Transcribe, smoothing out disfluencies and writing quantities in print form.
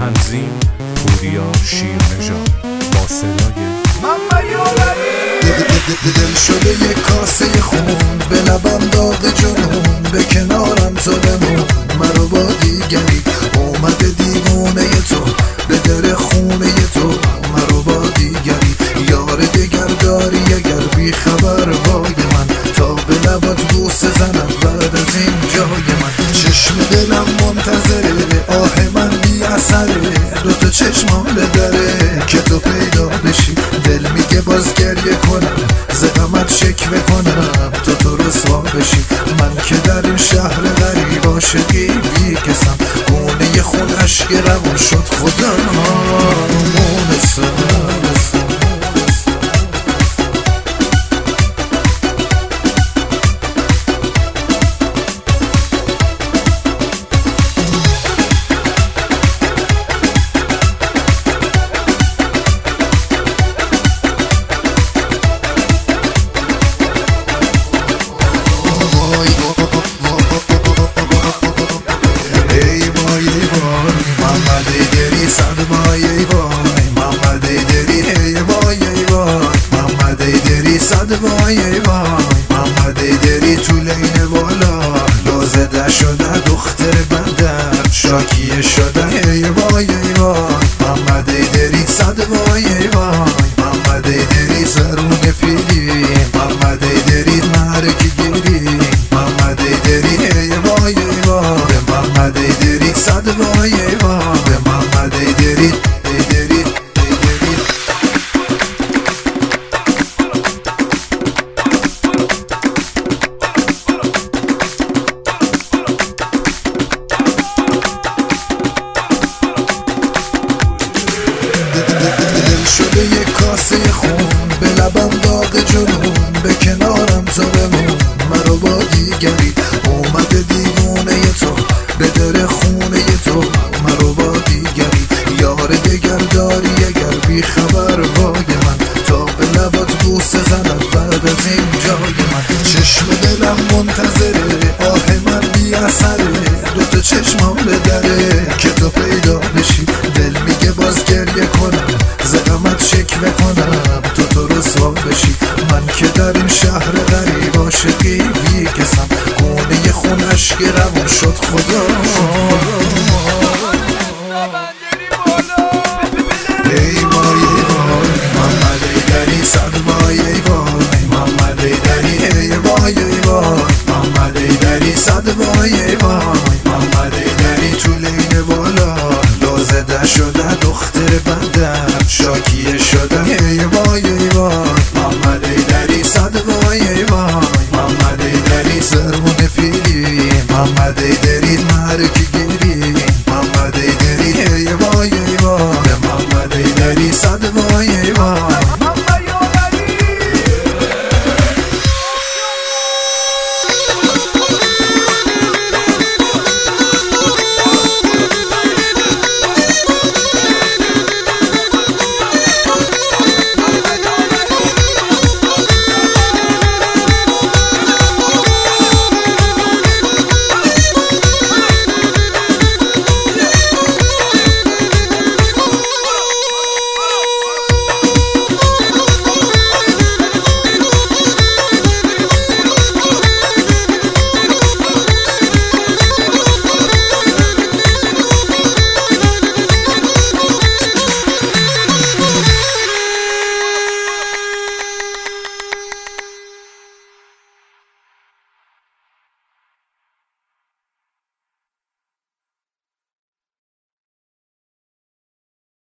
تنظیم پوریا شیرنژاد با صدای دل شده یک کاسه خون به لبم داغ جنون به کنارم تو بمون مرا با دیگری اومده دیوونه تو به در خونه تو مرا با دیگری یار دگر داری اگر بی خبر وای من تا به لبات بوسه زنم بعد از این جای من چشم دلم منتظره آه من بی اثره دوتا چشمام دره که تو پیدا بشی دل میگه باز گریه کنم زدمت شکوه کنم تو رسوا بشی من که در این شهر غریب عاشقی بی کسم گونه خون عشق روان شد خدا مونسم وای محمد ایدری تو لین بالا لازده شده دختر بندر شاکیه شده ای وای محمد ایدری صد وای محمد ایدری سرون پیلی محمد ایدری مرکی گیری محمد ایدری ای وای به محمد ایدری صد وای به محمد ایدری شده یک کاسه خون به لبم داغ جنون به کنارم تو بمون مرا با دیگری اومده دیوونه تو به در خونه تو مرا با دیگری یار دگر داری اگر بی خبر وای من تا به لبات بوسه زنم بعد از این جای من چشم دلم منتظره آه من بی اثره دوتا چشمام دره که تو پیدا بشی دل میگه باز گریه کنم زدمت شکوه کنم تو رسوا بشی من که در این شهر غریب عاشقی بی کسم گونه خون عشق روان شد خدا ای وای محمد ایدری صد وای محمد ایدری ای وای محمد ایدری صد وای محمد ایدری تو لین بالا لازده شده دختر بندر شاکیه شده ای وای محمد ایدری صد وای محمد ایدری سرمون پیلی محمد ایدری مرکی گیری